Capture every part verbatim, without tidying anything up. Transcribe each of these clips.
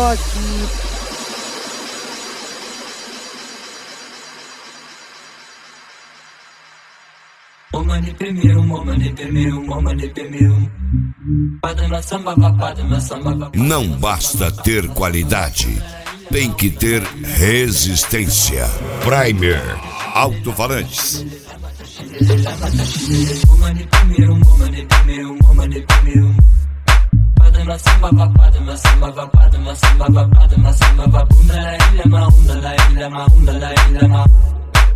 choque. Momani primeiro, momani primeiro, momani primeiro. Padma samba, padma samba. Não basta ter qualidade, tem que ter resistência. Primer Alto-Falantes. Momani primeiro, momani primeiro, momani primeiro. Padma samba, padma samba, padma samba, padma samba. Bunda la ilha, maunda la ilha, maunda la ilha, maunda.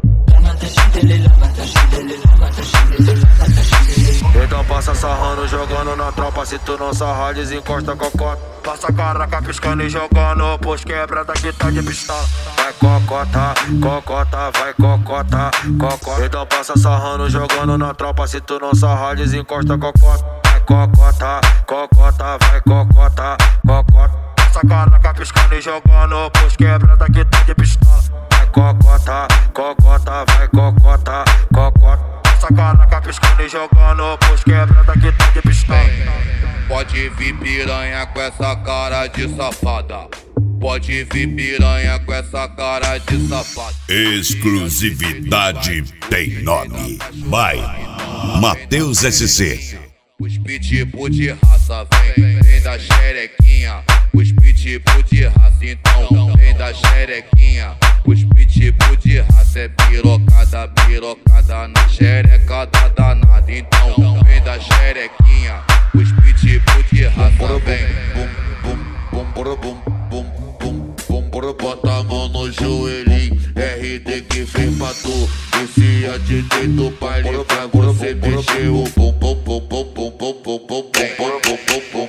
Então passa sarrando, jogando na tropa. Se tu não sarrar, desencosta cocota. Passa caraca, piscando e jogando. Pois quebra daqui tá de pistola. Vai cocota, cocota, vai cocota, cocota. Então passa sarrando, jogando na tropa. Se tu não sarrar, desencosta cocota. Vai cocota, cocota, vai cocota, cocota. Passa caraca, piscando e jogando. Pois quebra daqui tá de pistola. Cocota, cocota, vai cocota, cocota. Essa caraca piscando e jogando. Pois quebra daqui tá de pistola. Pode vir piranha com essa cara de safada. Pode vir piranha com essa cara de safada. Exclusividade tem nome. Vai, Matheus S C. Os pitbull de raça vem, vem da xerequinha. Os pitbull de raça então vem da xerequinha. Os pitbull de raça é pirocada, pirocada na xereca da danada. Então vem da xerequinha. Os pitbull de raça vem. Bum, bum, bum, bum, bum, bum, bum, bum. Bota a mão no joelhinho, R D que fez pra tu. Esse atitei do baile pra você mexer o bum, bum, bum, bum, bum, bum, bum, bum, bum.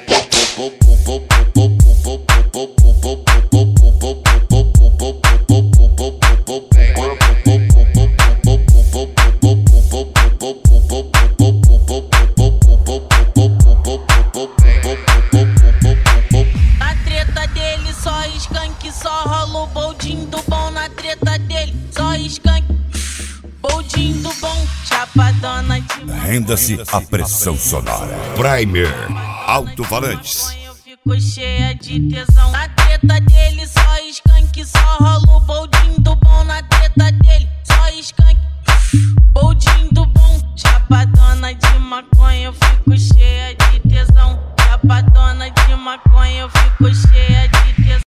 Na treta dele só skunk, só rola o boldinho do bom. Na treta dele só skunk, boldinho do bom, chapadona de mão. Renda-se a pressão sonora. Primer Alto-Falantes. Eu fico cheia de tesão. Na treta dele